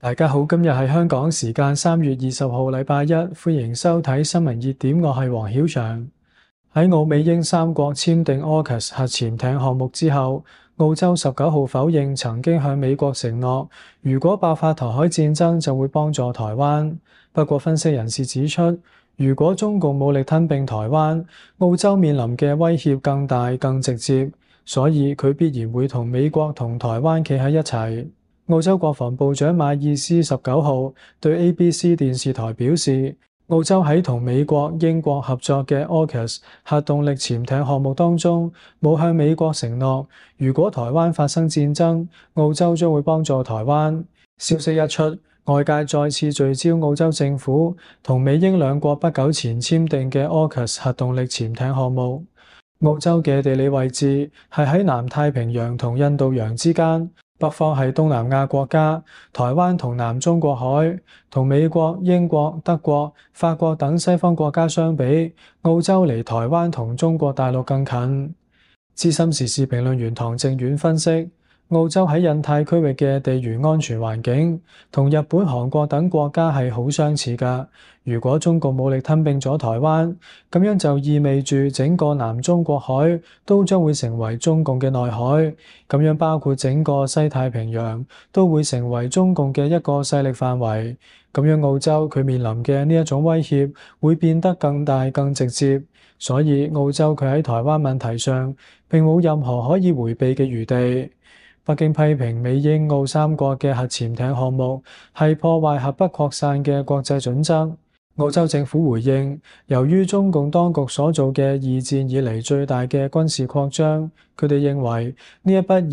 大家好，今日係香港時間3月20號，禮拜一，歡迎收睇新聞熱點。我係黃曉翔。喺澳美英三國簽訂 AUKUS 核潛艇項目之後，澳洲19號否認曾經向美國承諾，如果爆發台海戰爭就會幫助台灣。不過分析人士指出，如果中共武力吞併台灣，澳洲面臨嘅威脅更大、更直接，所以佢必然會同美國同台灣企喺一齊。澳洲國防部長馬爾斯19號對 ABC 電視台表示，澳洲喺同美國、英國合作嘅 AUKUS 核動力潛艇項目當中，冇向美國承諾，如果台灣發生戰爭，澳洲將會幫助台灣。消息一出，外界再次聚焦澳洲政府同美英兩國不久前簽訂嘅 AUKUS 核動力潛艇項目。澳洲嘅地理位置係喺南太平洋同印度洋之間。北方係東南亞國家，台灣同南中國海，同美國、英國、德國、法國等西方國家相比，澳洲離台灣同中國大陸更近。資深時事評論員唐正遠分析，澳洲喺印太區域嘅地緣安全環境同日本、韓國等國家係好相似㗎。如果中共武力吞併咗台灣，咁樣就意味住整個南中國海都將會成為中共嘅內海，咁樣包括整個西太平洋都會成為中共嘅一個勢力範圍。咁樣澳洲佢面臨嘅呢一種威脅會變得更大、更直接，所以澳洲佢喺台灣問題上並冇任何可以迴避嘅餘地。北京批評美英澳三國嘅核潛艇項目係破壞核不擴散嘅國際準則。澳洲政府回應，由於中共當局所做嘅二戰以嚟最大嘅軍事擴張，佢哋認為呢一筆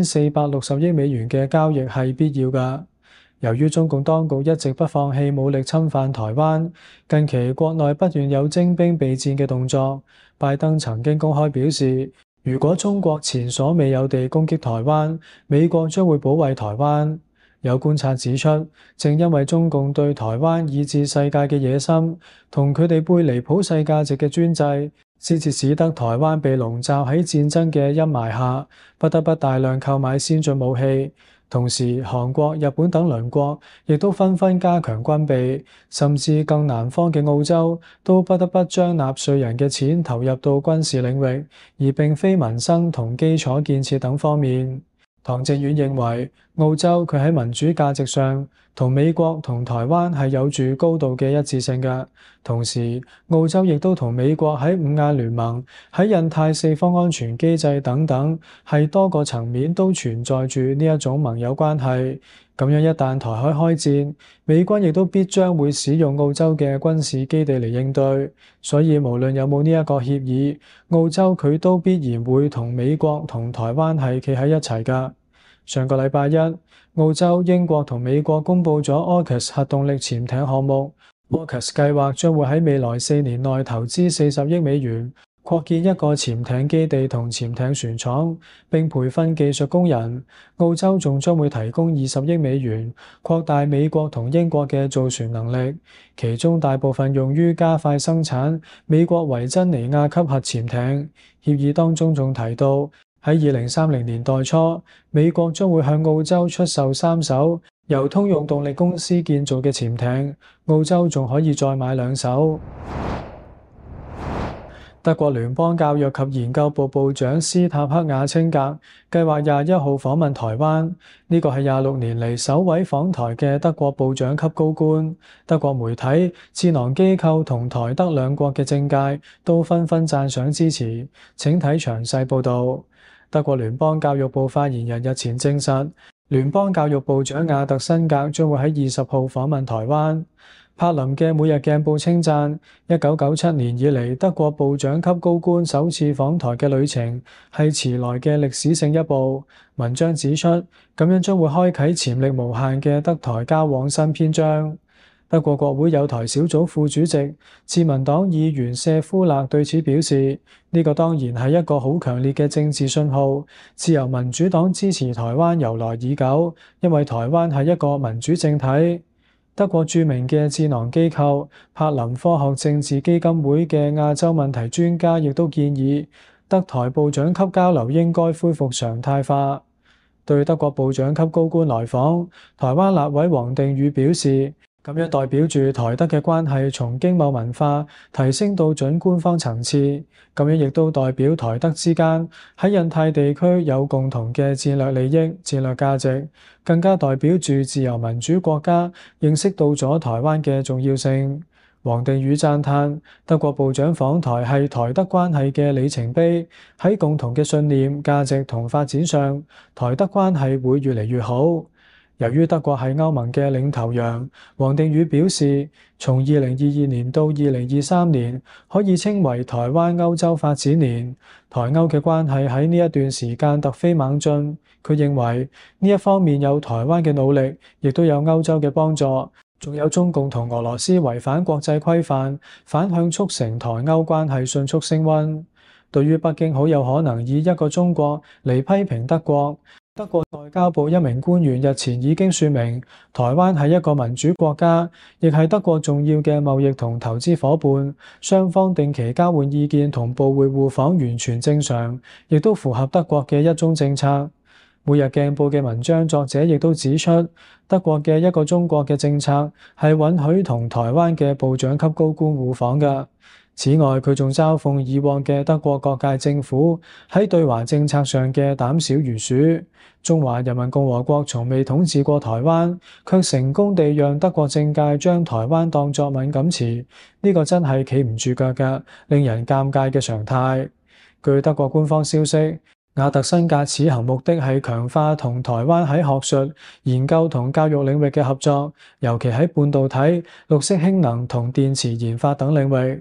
2460億美元嘅交易係必要㗎。由於中共當局一直不放棄武力侵犯台灣，近期國內不斷有徵兵備戰嘅動作，拜登曾經公開表示，如果中國前所未有地攻擊台灣，美國將會保衛台灣。有觀察指出，正因為中共對台灣以至世界嘅野心，同佢哋背離普世價值嘅專制，先至使得台灣被籠罩喺戰爭嘅陰霾下，不得不大量購買先進武器。同時，韓國、日本等鄰國亦都紛紛加強軍備，甚至更南方嘅澳洲都不得不將納稅人嘅錢投入到軍事領域，而並非民生同基礎建設等方面。唐正遠認為，澳洲佢喺民主價值上同美國同台灣係有住高度嘅一致性嘅，同時澳洲亦都同美國喺五眼聯盟、喺印太四方安全機制等等係多個層面都存在住呢一種盟友關係。咁樣一旦台海開戰，美軍亦都必將會使用澳洲嘅軍事基地嚟應對，所以無論有冇呢一個協議，澳洲佢都必然會同美國同台灣係企喺一齊㗎。上個禮拜一，澳洲、英國同美國公佈咗 AUKUS 核動力潛艇項目。AUKUS 計劃將會喺未來4年內投資40億美元，擴建一個潛艇基地同潛艇船廠，並培訓技術工人。澳洲仲將會提供20億美元，擴大美國同英國嘅造船能力，其中大部分用於加快生產美國維珍尼亞級核潛艇。協議當中仲提到，喺2030年代初，美國將會向澳洲出售3艘由通用動力公司建造嘅潛艇，澳洲仲可以再買2艘。德國聯邦教育及研究部部長斯塔克雅青格計劃21號訪問台灣，呢個係26年嚟首位訪台嘅德國部長級高官。德國媒體、智囊機構同台德兩國嘅政界都紛紛讚賞支持。請睇詳細報導。德國聯邦教育部發言人日前證實，聯邦教育部長亞特申格將會喺20號訪問台灣。柏林嘅每日鏡報稱讚，1997年以嚟德國部長級高官首次訪台嘅旅程係遲來嘅歷史性一步。文章指出，咁樣將會開啟潛力無限嘅德台交往新篇章。德國國會有台小組副主席、自民黨議員謝夫勒對此表示，呢個當然係一個好強烈嘅政治信號。自由民主黨支持台灣由來已久，因為台灣係一個民主政體。德國著名嘅智囊機構柏林科學政治基金會嘅亞洲問題專家亦都建議，德台部長級交流應該恢復常態化。 對德國部長級高官來訪，台灣立委王定宇表示，咁樣代表住台德嘅關係從經貿文化提升到準官方層次，咁樣亦都代表台德之間喺印太地區有共同嘅戰略利益、戰略價值，更加代表住自由民主國家認識到咗台灣嘅重要性。王定宇讚嘆德國部長訪台係台德關係嘅里程碑，喺共同嘅信念、價值同發展上，台德關係會越嚟越好。由於德國係歐盟嘅領頭羊，王定宇表示，從2022年到2023年可以稱為台灣歐洲發展年，台歐嘅關係喺呢一段時間突飛猛進。佢認為呢一方面有台灣嘅努力，亦都有歐洲嘅幫助，仲有中共同俄羅斯違反國際規範，反向促成台歐關係迅速升溫。對於北京好有可能以一個中國嚟批評德國，德國外交部一名官員日前已經說明，台灣係一個民主國家，亦係德國重要嘅貿易同投資夥伴，雙方定期交換意見同部會互訪完全正常，亦都符合德國嘅一中政策。每日鏡報嘅文章作者亦都指出，德國嘅一個中國嘅政策係允許同台灣嘅部長級高官互訪㗎。此外，佢仲嘲諷以往嘅德國各界政府喺對華政策上嘅膽小如鼠。中華人民共和國從未統治過台灣，卻成功地讓德國政界將台灣當作敏感詞，呢個真係企唔住腳㗎，令人尷尬嘅常態。據德國官方消息，亞特辛格此行目的係強化同台灣喺學術、研究同教育領域嘅合作，尤其喺半導體、綠色氫能同電池研發等領域。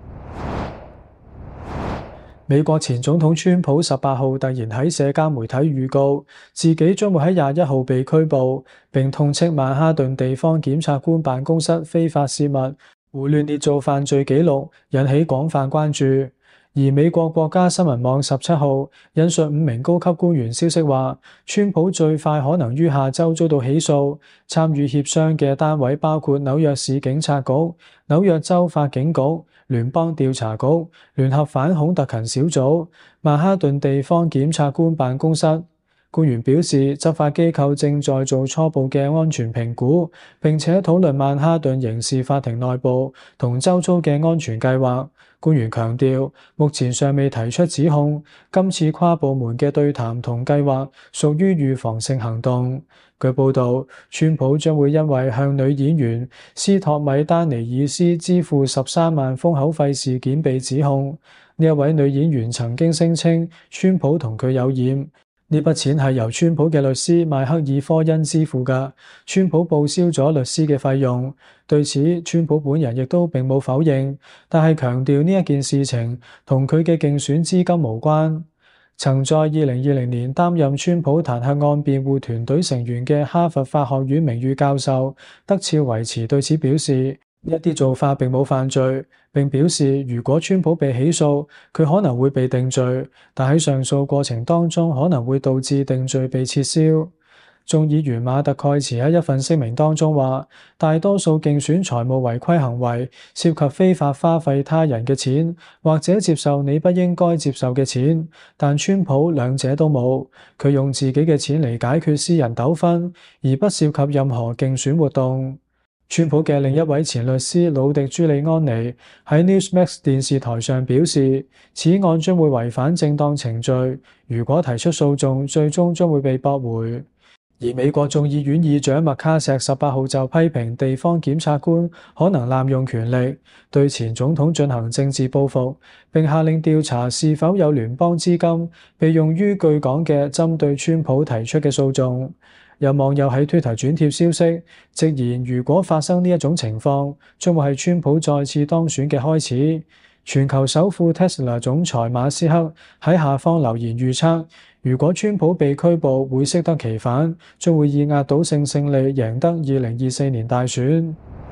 美國前總統川普18號突然喺社交媒體預告，自己將會喺21號被拘捕，並痛斥曼哈頓地方檢察官辦公室非法泄密、胡亂捏造犯罪記錄，引起廣泛關注。而美國國家新聞網17號引述5名高級官員消息話，川普最快可能於下週遭到起訴。參與協商嘅單位包括紐約市警察局、紐約州法警局、聯邦調查局、聯合反恐特勤小組、曼哈頓地方檢察官辦公室。官員表示，執法機構正在做初步嘅安全評估，並且討論曼哈頓刑事法庭內部同周遭嘅安全計劃。官員強調，目前尚未提出指控，今次跨部門嘅對談同計劃屬於預防性行動。據報導，川普將會因為向女演員斯托米丹尼爾斯支付13萬封口費事件被指控。呢一位女演員曾經聲稱川普同佢有染。呢筆錢係由川普嘅律師邁克爾科恩支付㗎，川普報銷咗律師嘅費用。對此，川普本人亦都並冇否認，但係強調呢一件事情同佢嘅競選資金無關。曾在2020年擔任川普彈劾案辯護團隊成員嘅哈佛法學院名譽教授德肖維茨對此表示，呢一啲做法並冇犯罪，並表示如果川普被起訴，佢可能會被定罪，但喺上訴過程當中可能會導致定罪被撤銷。眾議員馬特蓋茨喺一份聲明當中話，大多數競選財務違規行為涉及非法花費他人嘅錢，或者接受你不應該接受嘅錢，但川普兩者都冇。佢用自己嘅錢嚟解決私人糾紛，而不涉及任何競選活動。川普嘅另一位前律師魯迪朱利安尼喺 Newsmax 電視台上表示，此案將會違反正當程序，如果提出訴訟，最終將會被駁回。而美國眾議院議長麥卡錫18號就批評地方檢察官可能濫用權力，對前總統進行政治報復，並下令調查是否有聯邦資金被用於據講嘅針對川普提出嘅訴訟。有網友喺 Twitter 轉貼消息，直言如果發生呢一種情況，將會係川普再次當選嘅開始。全球首富 Tesla 總裁馬斯克喺下方留言預測，如果川普被拘捕，會適得其反，將會以壓倒性勝利贏得2024年大選。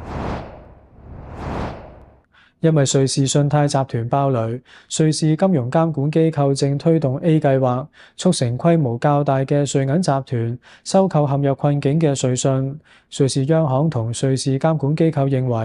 因為瑞士信貸集團爆雷，瑞士金融監管機構正推動 A 計劃，促成規模較大嘅瑞銀集團收購陷入困境嘅瑞信。瑞士央行同瑞士監管機構認為，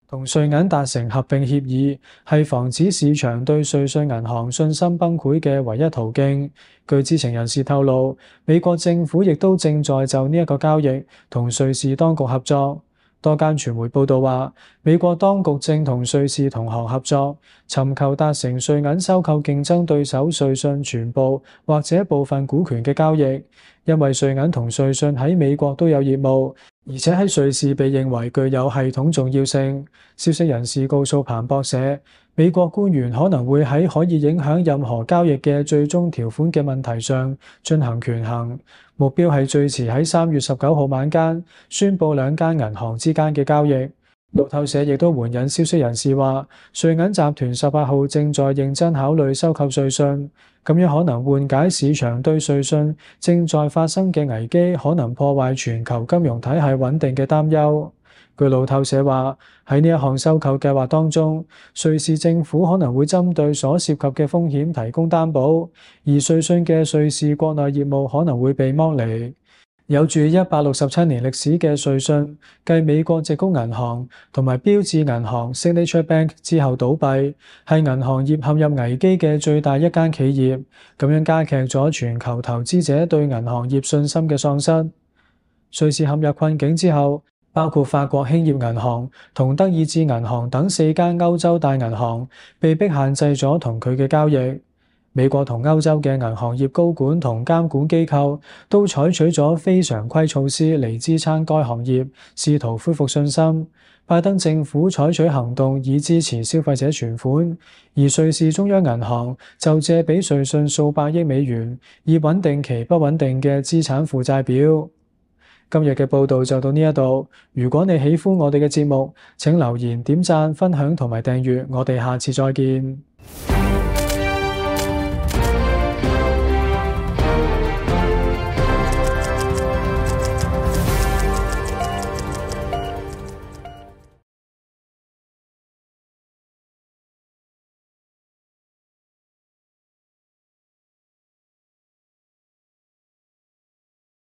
同瑞銀達成合併協議，係防止市場對瑞信銀行信心崩潰嘅唯一途徑。據知情人士透露，美國政府亦都正在就呢一個交易同瑞士當局合作。多間傳媒報道話，美國當局正同瑞士同行合作，尋求達成瑞銀收購競爭對手瑞信全部或者部分股權嘅交易，因為瑞銀同瑞信喺美國都有業務，而且喺瑞士被認為具有系統重要性。消息人士告訴彭博社，美國官員可能會喺可以影響任何交易嘅最終條款嘅問題上進行權衡，目標係最遲喺3月19號晚間宣佈兩間銀行之間嘅交易。路透社亦都援引消息人士話，瑞銀集團18號正在認真考慮收購瑞信，咁樣可能緩解市場對瑞信正在發生嘅危機可能破壞全球金融體系穩定嘅擔憂。據路透社話，喺呢一項收購計劃當中，瑞士政府可能會針對所涉及嘅風險提供擔保，而瑞信嘅瑞士國內業務可能會被剝離。有住167年歷史嘅瑞信，繼美國矽谷銀行同埋標致銀行 Signature Bank 之後倒閉，係銀行業陷入危機嘅最大一間企業，咁樣加劇咗全球投資者對銀行業信心嘅喪失。瑞士陷入困境之後，包括法國興業銀行同德意志銀行等4間歐洲大銀行被迫限制咗同佢嘅交易。美國同歐洲嘅銀行業高管同監管機構都採取咗非常規措施嚟支撐該行業，試圖恢復信心。拜登政府採取行動以支持消費者存款，而瑞士中央銀行就借俾瑞信數百億美元，以穩定其不穩定嘅資產負債表。今日嘅報道就到呢一度。如果你喜歡我哋嘅節目，請留言、點讚、分享同埋訂閱。我哋下次再見。